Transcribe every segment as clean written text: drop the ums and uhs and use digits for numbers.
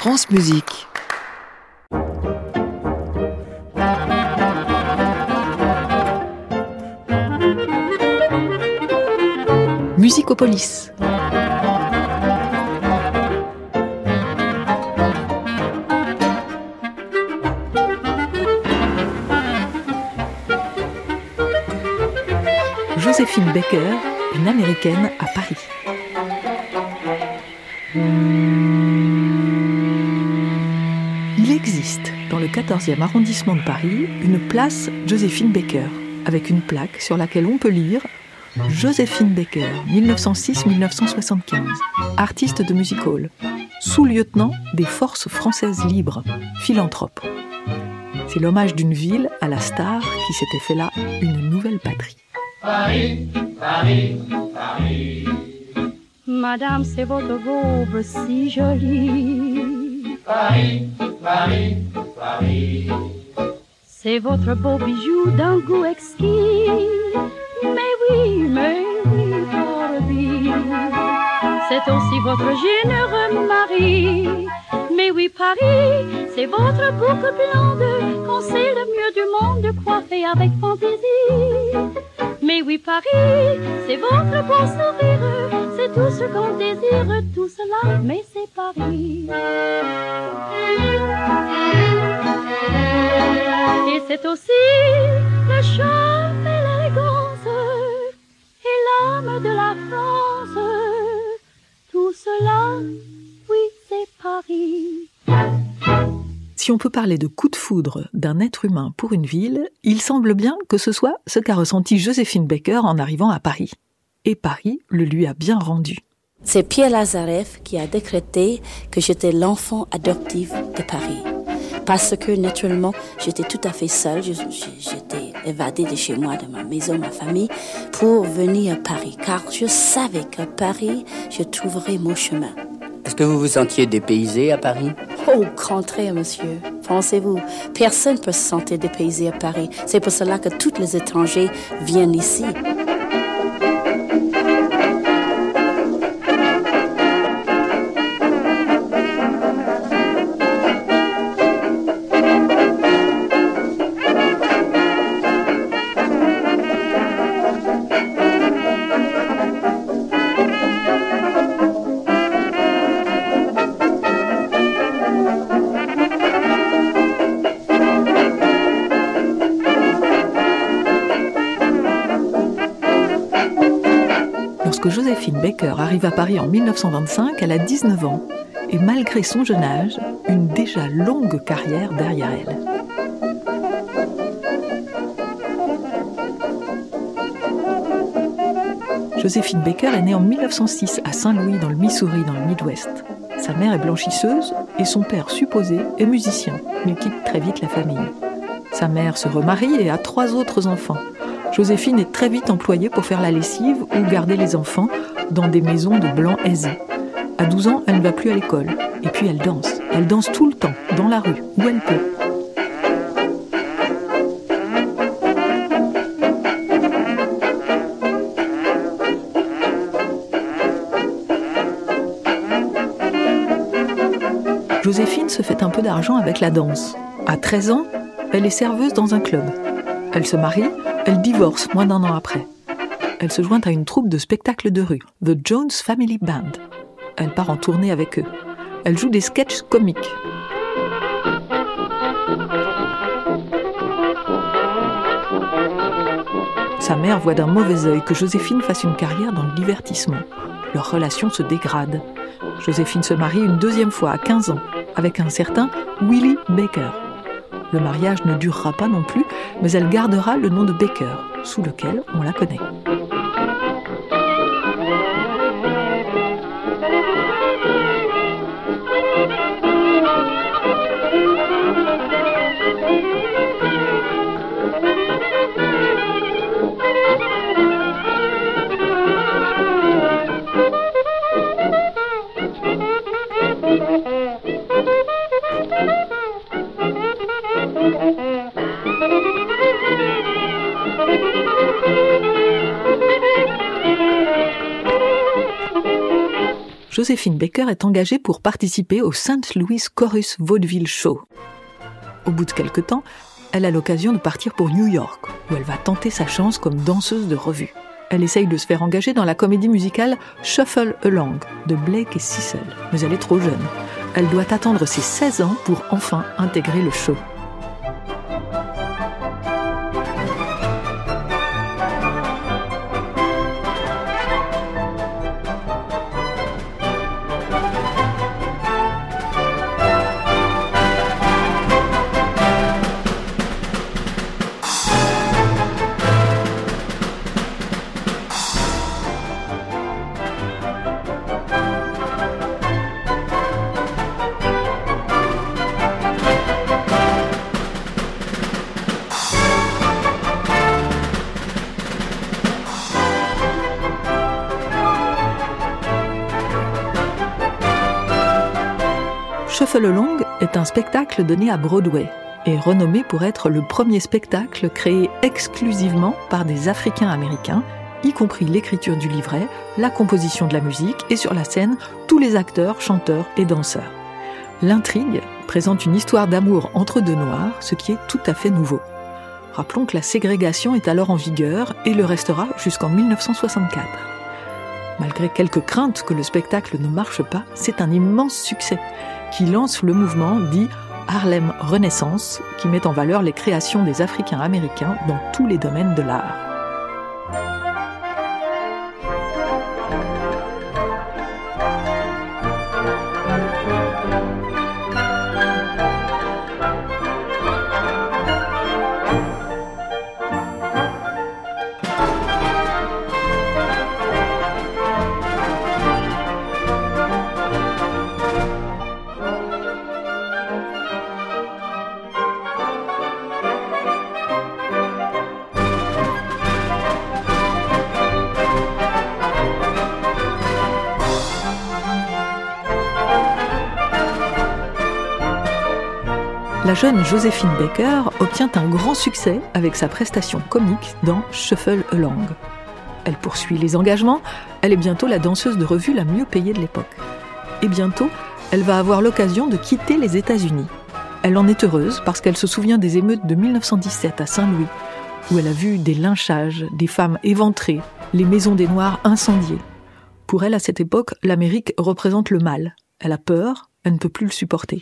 France Musique. Musicopolis. Joséphine Baker, une Américaine à Paris. Il existe, dans le 14e arrondissement de Paris, une place Joséphine Baker, avec une plaque sur laquelle on peut lire « Joséphine Baker, 1906-1975, artiste de music hall, sous-lieutenant des forces françaises libres, philanthrope ». C'est l'hommage d'une ville à la star qui s'était fait là une nouvelle patrie. Paris, Paris, Paris. Madame, c'est votre robe si jolie. Paris, Paris, Paris. C'est votre beau bijou d'un goût exquis. Mais oui, Paris. C'est aussi votre généreux mari. Mais oui, Paris, c'est votre boucle blonde, qu'on sait le mieux du monde, coiffée avec fantaisie. Mais oui, Paris, c'est votre beau sourire, c'est tout ce qu'on désire, tout cela, mais c'est Paris. Et c'est aussi le charme et l'élégance et l'âme de la France. Tout cela, oui, c'est Paris. Si on peut parler de coup de foudre d'un être humain pour une ville, il semble bien que ce soit ce qu'a ressenti Joséphine Baker en arrivant à Paris. Et Paris le lui a bien rendu. C'est Pierre Lazareff qui a décrété que j'étais l'enfant adoptif de Paris. Parce que, naturellement, j'étais tout à fait seule. J'étais évadée de chez moi, de ma maison, ma famille, pour venir à Paris. Car je savais qu'à Paris, je trouverais mon chemin. Est-ce que vous vous sentiez dépaysé à Paris? Au contraire, monsieur. Pensez-vous, personne ne peut se sentir dépaysé à Paris. C'est pour cela que tous les étrangers viennent ici. Lorsque Joséphine Baker arrive à Paris en 1925, elle a 19 ans et malgré son jeune âge, une déjà longue carrière derrière elle. Joséphine Baker est née en 1906 à Saint-Louis dans le Missouri, dans le Midwest. Sa mère est blanchisseuse et son père supposé est musicien, mais quitte très vite la famille. Sa mère se remarie et a 3 autres enfants. Joséphine est très vite employée pour faire la lessive ou garder les enfants dans des maisons de blancs aisés. À 12 ans, elle ne va plus à l'école. Et puis elle danse. Elle danse tout le temps, dans la rue, où elle peut. Joséphine se fait un peu d'argent avec la danse. À 13 ans, elle est serveuse dans un club. Elle se marie, elle divorce moins d'1 an après. Elle se joint à une troupe de spectacles de rue, The Jones Family Band. Elle part en tournée avec eux. Elle joue des sketchs comiques. Sa mère voit d'un mauvais œil que Joséphine fasse une carrière dans le divertissement. Leur relation se dégrade. Joséphine se marie une 2e fois à 15 ans avec un certain Willie Baker. Le mariage ne durera pas non plus, mais elle gardera le nom de Baker, sous lequel on la connaît. Joséphine Baker est engagée pour participer au St. Louis Chorus Vaudeville Show. Au bout de quelque temps, elle a l'occasion de partir pour New York, où elle va tenter sa chance comme danseuse de revue. Elle essaye de se faire engager dans la comédie musicale Shuffle Along de Blake et Cecil, mais elle est trop jeune. Elle doit attendre ses 16 ans pour enfin intégrer le show. Shuffle Along est un spectacle donné à Broadway et renommé pour être le premier spectacle créé exclusivement par des Africains-Américains, y compris l'écriture du livret, la composition de la musique et sur la scène, tous les acteurs, chanteurs et danseurs. L'intrigue présente une histoire d'amour entre deux Noirs, ce qui est tout à fait nouveau. Rappelons que la ségrégation est alors en vigueur et le restera jusqu'en 1964. Malgré quelques craintes que le spectacle ne marche pas, c'est un immense succès qui lance le mouvement dit Harlem Renaissance, qui met en valeur les créations des Africains-Américains dans tous les domaines de l'art. La jeune Joséphine Baker obtient un grand succès avec sa prestation comique dans Shuffle Along. Elle poursuit les engagements, elle est bientôt la danseuse de revue la mieux payée de l'époque. Et bientôt, elle va avoir l'occasion de quitter les États-Unis. Elle en est heureuse parce qu'elle se souvient des émeutes de 1917 à Saint-Louis, où elle a vu des lynchages, des femmes éventrées, les maisons des Noirs incendiées. Pour elle, à cette époque, l'Amérique représente le mal. Elle a peur, elle ne peut plus le supporter.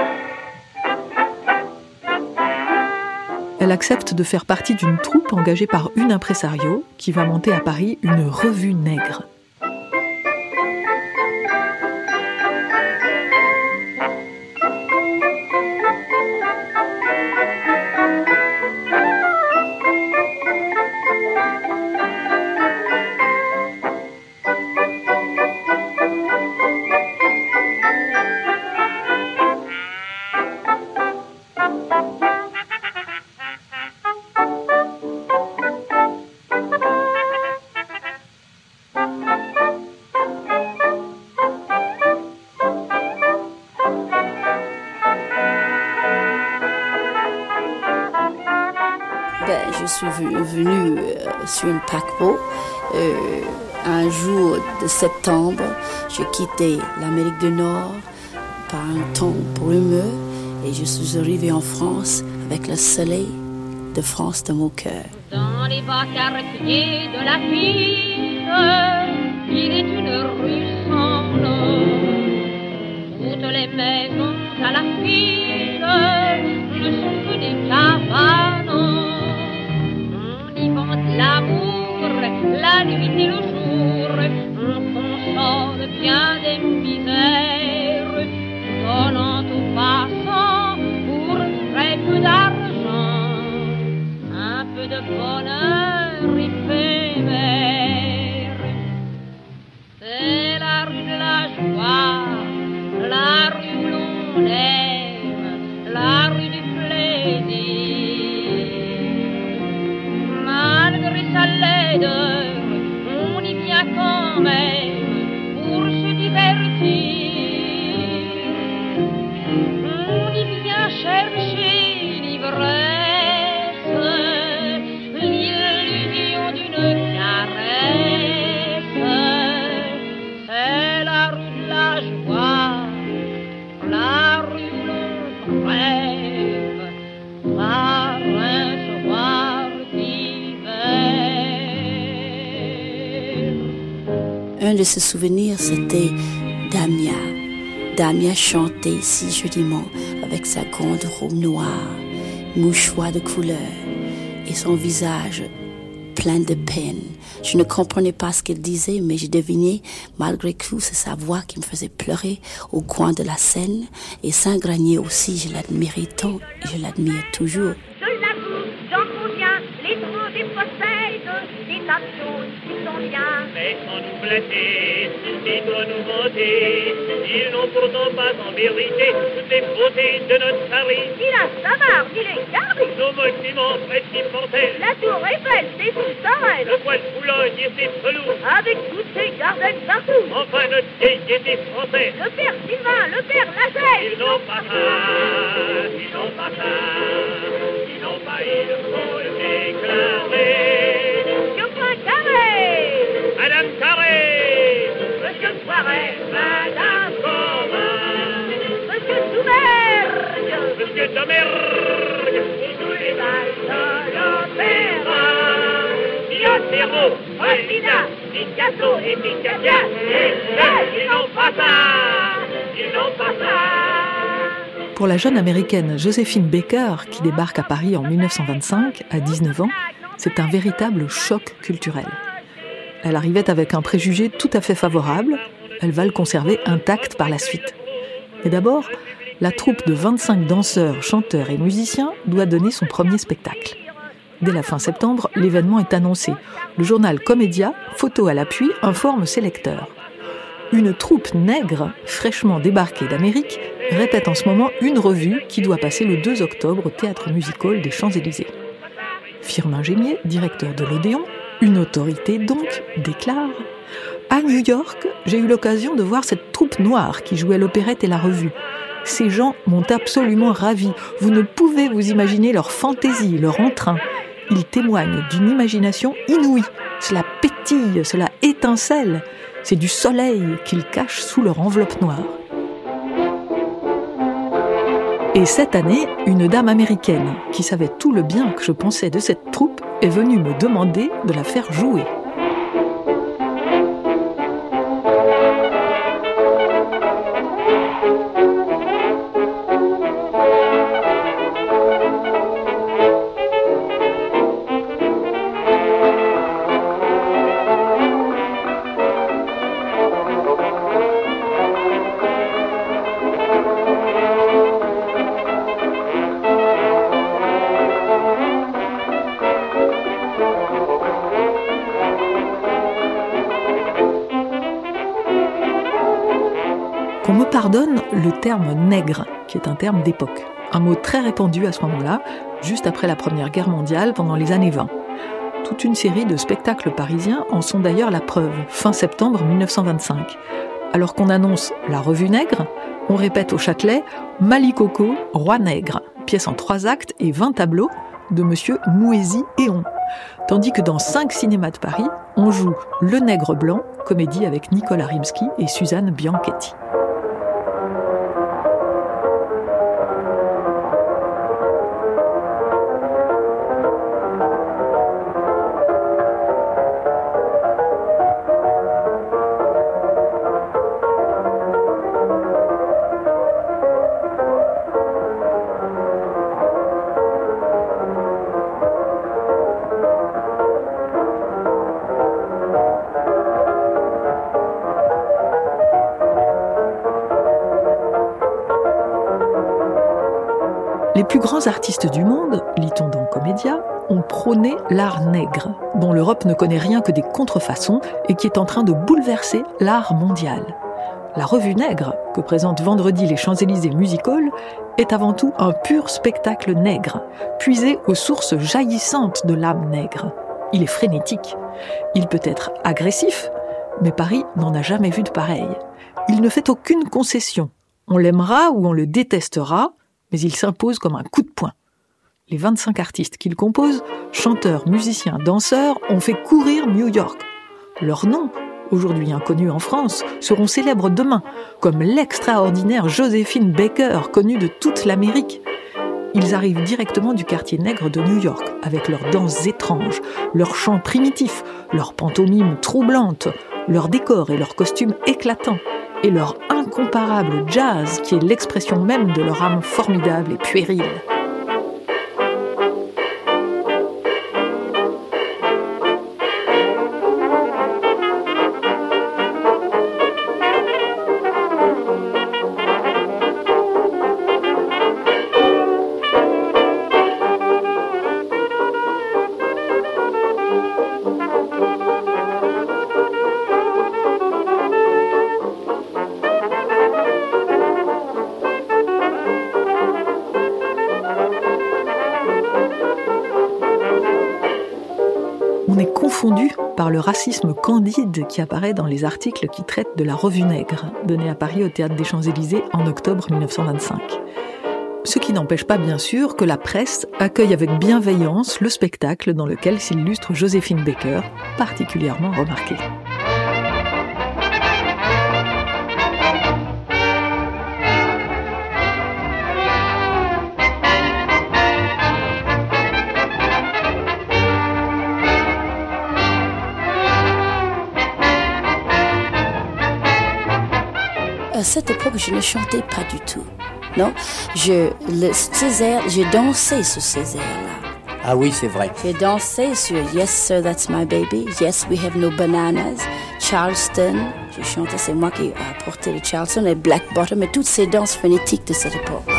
Elle accepte de faire partie d'une troupe engagée par une impresario qui va monter à Paris une revue nègre. Je suis venue sur un paquebot. Un jour de septembre, j'ai quitté l'Amérique du Nord par un temps brumeux et je suis arrivée en France avec le soleil de France dans mon cœur. Dans les bas quartiers de la ville, il est une rue sans nom. Toutes les maisons à la file ne sont que des cabanes. L'amour, la nuit et le jour, on console bien des misères, donnant aux passants pour très peu d'argent, un peu de bonheur éphémère. C'est la rue de la joie, la rue où l'on aime, la rue du plaisir. Malgré sa laideur, on y vient quand même pour se divertir. un de ses souvenirs, c'était Damia. Damia chantait si joliment avec sa grande robe noire, mouchoir de couleur et son visage plein de peine. Je ne comprenais pas ce qu'elle disait, mais je devinais, malgré tout, c'est sa voix qui me faisait pleurer au coin de la scène. Et Saint-Granier aussi, je l'admirais tant et je l'admire toujours. Je l'avoue, j'en conviens, l'étranger possède des tas de choses qui sont bien. Mais sans nous flatter, suscitent nous vanter, ils n'ont pourtant pas en vérité toutes les beautés de notre Paris. Il a sa marque, il est garé. Nos monuments précipités, La tour Eiffel, ses fous s'arrêtent. le bois de Boulogne et ses pelouses, Avec toutes ses gardens partout. enfin notre gaieté française. Le père Sylvain, le père Lachelle. Ils n'ont pas ça, ils n'ont pas ça, ils n'ont pas, il faut le déclarer. Monsieur Poincaré. Madame Carré, Monsieur Poiret. Madame Corin, Monsieur Soumergue. Monsieur Domergue, Et tous les balles de l'opéra. Piacero, Olvida, Picasso et Picabia, ils n'ont pas ça, ils n'ont pas ça. Pour la jeune américaine Joséphine Baker, qui débarque à Paris en 1925, à 19 ans, c'est un véritable choc culturel. Elle arrivait avec un préjugé tout à fait favorable, elle va le conserver intact par la suite. Mais d'abord, la troupe de 25 danseurs, chanteurs et musiciens doit donner son premier spectacle. Dès la fin septembre, l'événement est annoncé. Le journal Comédia, photo à l'appui, informe ses lecteurs. Une troupe nègre, fraîchement débarquée d'Amérique, répète en ce moment une revue qui doit passer le 2 octobre au Théâtre Musical des Champs-Élysées. Firmin Gémier, directeur de l'Odéon, une autorité donc, déclare « À New York, j'ai eu l'occasion de voir cette troupe noire qui jouait l'opérette et la revue. Ces gens m'ont absolument ravi. Vous ne pouvez vous imaginer leur fantaisie, leur entrain. Ils témoignent d'une imagination inouïe. Cela pétille, cela étincelle. C'est du soleil qu'ils cachent sous leur enveloppe noire. » Et cette année, une dame américaine, qui savait tout le bien que je pensais de cette troupe, est venue me demander de la faire jouer. Qu'on me pardonne le terme « nègre », qui est un terme d'époque. Un mot très répandu à ce moment-là, juste après la Première Guerre mondiale, pendant les années 20. Toute une série de spectacles parisiens en sont d'ailleurs la preuve, fin septembre 1925. Alors qu'on annonce la revue nègre, on répète au Châtelet « Malicoco, roi nègre », pièce en 3 actes et 20 tableaux de monsieur Mouésy-Éon. Tandis que dans 5 cinémas de Paris, on joue Le Nègre Blanc, comédie avec Nicolas Rimsky et Suzanne Bianchetti. Les plus grands artistes du monde, lit-on dans Comédia, ont prôné l'art nègre, dont l'Europe ne connaît rien que des contrefaçons et qui est en train de bouleverser l'art mondial. La revue nègre, que présente vendredi les Champs-Élysées Musical, est avant tout un pur spectacle nègre, puisé aux sources jaillissantes de l'âme nègre. Il est frénétique. Il peut être agressif, mais Paris n'en a jamais vu de pareil. Il ne fait aucune concession. On l'aimera ou on le détestera, mais il s'impose comme un coup de poing. Les 25 artistes qu'il compose, chanteurs, musiciens, danseurs, ont fait courir New York. Leurs noms, aujourd'hui inconnus en France, seront célèbres demain, comme l'extraordinaire Joséphine Baker, connue de toute l'Amérique. Ils arrivent directement du quartier nègre de New York, avec leurs danses étranges, leurs chants primitifs, leurs pantomimes troublantes, leur décor et leurs costumes éclatants, et leur incomparable jazz qui est l'expression même de leur âme formidable et puérile. On est confondu par le racisme candide qui apparaît dans les articles qui traitent de la Revue Nègre, donnée à Paris au Théâtre des Champs-Élysées en octobre 1925. Ce qui n'empêche pas bien sûr que la presse accueille avec bienveillance le spectacle dans lequel s'illustre Joséphine Baker, particulièrement remarquée. À cette époque, je ne chantais pas du tout. Non, le Césaire, j'ai dansé sur Césaire-là. Ah oui, c'est vrai. J'ai dansé sur Yes Sir, That's My Baby, Yes We Have No Bananas, Charleston. J'ai chanté, c'est moi qui ai apporté le Charleston et Black Bottom et toutes ces danses phonétiques de cette époque-là.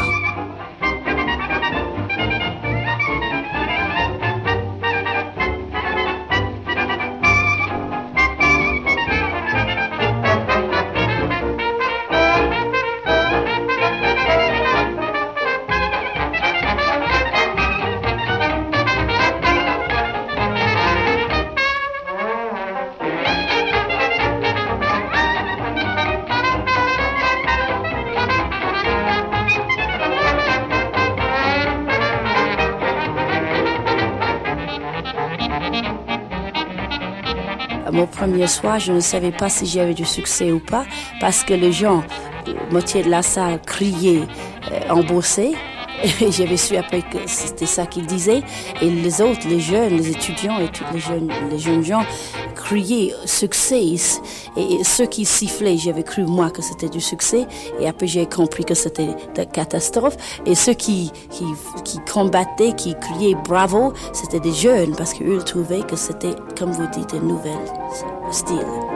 Mon premier soir, je ne savais pas si j'avais du succès ou pas, parce que les gens, moitié de la salle, criaient embaussés. Et j'avais su après que c'était ça qu'ils disaient. Et les autres, les jeunes, les étudiants et tous les jeunes gens criaient succès. Et ceux qui sifflaient, j'avais cru moi que c'était du succès. Et après j'ai compris que c'était de catastrophe. Et ceux qui combattaient, qui criaient bravo, c'était des jeunes parce qu'eux trouvaient que c'était, comme vous dites, un nouvel style.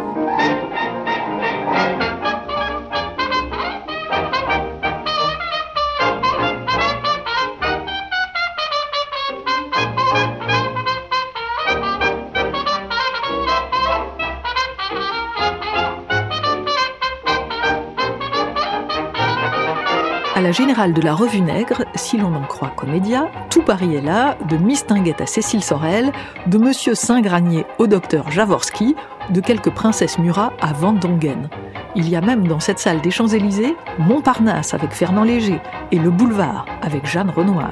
À la Générale de la Revue Nègre, si l'on en croit Comédia, tout Paris est là, de Miss Tinguette à Cécile Sorel, de Monsieur Saint-Granier au docteur Jaworski, de quelques princesses Murat à Van Dongen. Il y a même dans cette salle des Champs-Élysées, Montparnasse avec Fernand Léger et le Boulevard avec Jeanne Renoir.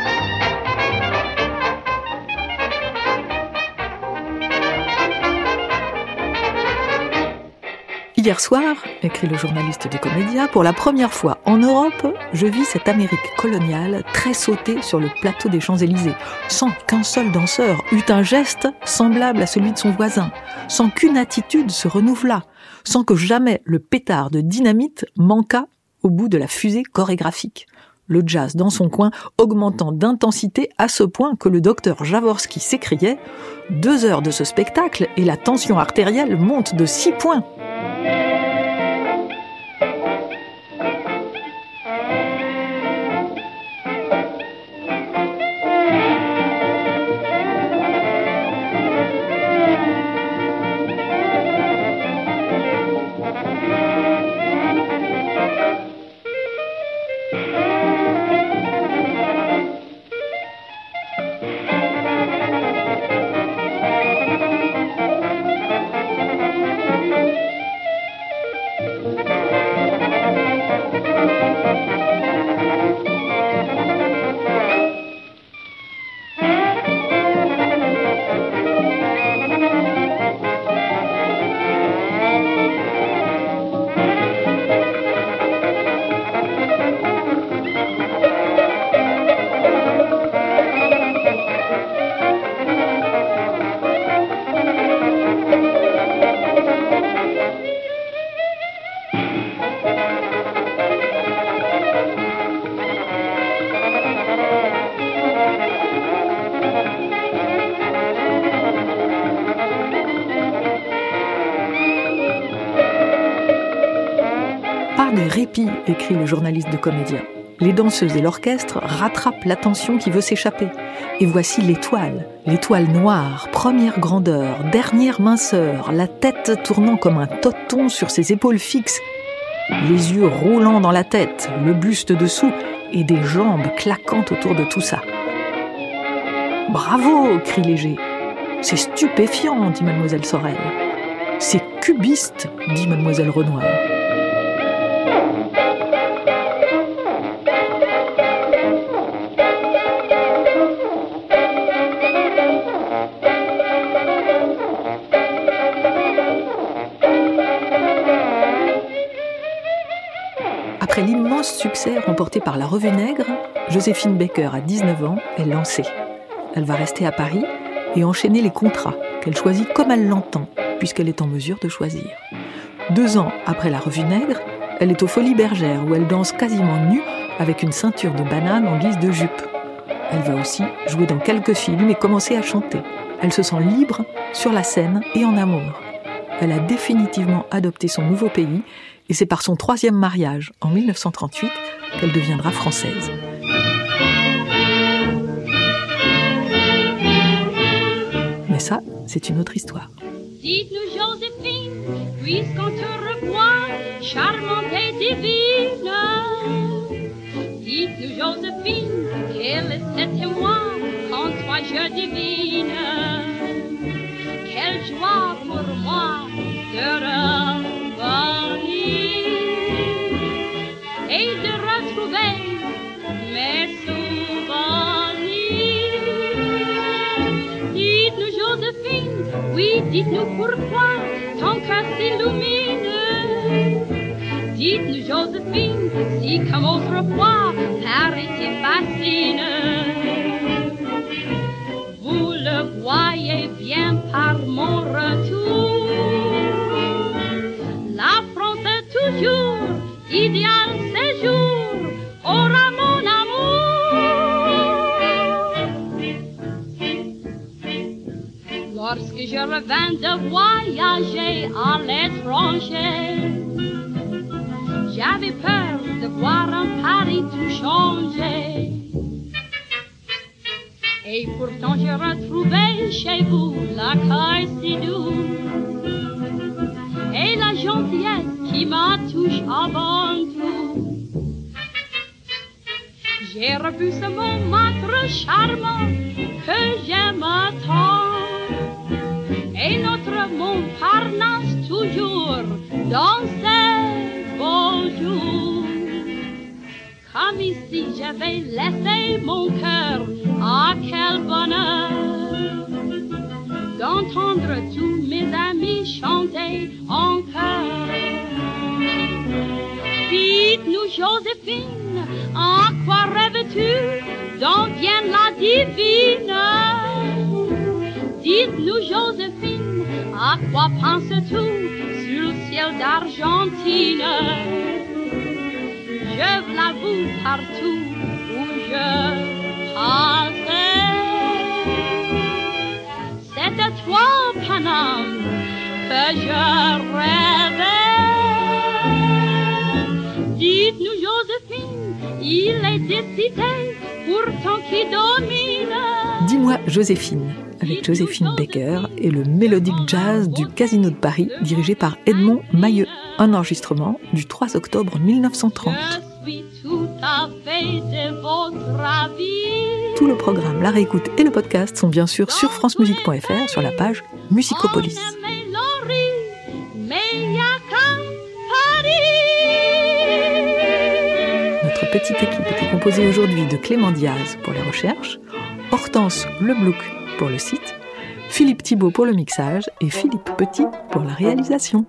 Hier soir, écrit le journaliste de Comédia, pour la première fois en Europe, je vis cette Amérique coloniale tressauter sur le plateau des Champs-Élysées, sans qu'un seul danseur eût un geste semblable à celui de son voisin, sans qu'une attitude se renouvelât, sans que jamais le pétard de dynamite manquât au bout de la fusée chorégraphique. Le jazz dans son coin augmentant d'intensité à ce point que le docteur Jaworski s'écriait « 2 heures de ce spectacle et la tension artérielle monte de 6 points ». Youpi, écrit le journaliste de Comédia. Les danseuses et l'orchestre rattrapent l'attention qui veut s'échapper. Et voici l'étoile noire, première grandeur, dernière minceur, la tête tournant comme un toton sur ses épaules fixes, les yeux roulant dans la tête, le buste dessous et des jambes claquant autour de tout ça. « Bravo !» crie Léger. « C'est stupéfiant !» dit Mademoiselle Sorel. « C'est cubiste !» dit Mademoiselle Renoir. Après l'immense succès remporté par la Revue Nègre, Joséphine Baker, à 19 ans, est lancée. Elle va rester à Paris et enchaîner les contrats qu'elle choisit comme elle l'entend, puisqu'elle est en mesure de choisir. 2 ans après la Revue Nègre, elle est aux Folies Bergères où elle danse quasiment nue avec une ceinture de banane en guise de jupe. Elle va aussi jouer dans quelques films et commencer à chanter. Elle se sent libre sur la scène et en amour. Elle a définitivement adopté son nouveau pays et c'est par son 3e mariage, en 1938, qu'elle deviendra française. Mais ça, c'est une autre histoire. Dites-nous, Joséphine, puisqu'on te revoit, charmante et divine. Dites-nous, Joséphine, quel est cet émoi qu'en toi je devine. Quelle joie pour moi de revenir et de retrouver mes souvenirs. Dites-nous, Joséphine, oui, dites-nous pourquoi ton cœur s'illumine. Dites-nous, Joséphine, si comme autrefois Paris t'y fascine. Vous le voyez bien par mon retour, la France est toujours idéal séjour aura mon amour. Lorsque je revins de voyager à l'étranger, j'avais peur de voir un Paris tout changé. Et pourtant j'ai retrouvé chez vous l'accueil si doux et la gentillesse qui m'a touché avant tout. J'ai revu ce Montmartre charmant que j'aime tant et notre Montparnasse toujours dans ses beaux jours. Comme ici j'avais laissé mon cœur, ah quel bonheur d'entendre tous mes amis chanter en chœur. Dites-nous, Joséphine, à quoi rêves-tu, d'où vient la divine? Dites-nous, Joséphine, à quoi penses-tu sur le ciel d'Argentine? Je vous l'avoue partout où je passais, c'est à toi, Paname, que je rêvais. Dites-nous, Joséphine, il est des cités pourtant qui dominent. Dis-moi, Joséphine, avec Joséphine Baker et le mélodique jazz du Casino de Paris, dirigé par Edmond Mailleux. Un enregistrement du 3 octobre 1930. Tout le programme, la réécoute et le podcast sont bien sûr sur francemusique.fr sur la page Musicopolis. Notre petite équipe était composée aujourd'hui de Clément Diaz pour les recherches, Hortense Leblouc pour le site, Philippe Thibault pour le mixage et Philippe Petit pour la réalisation.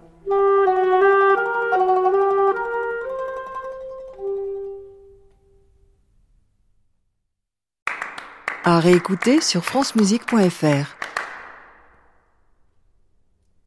À réécouter sur francemusique.fr.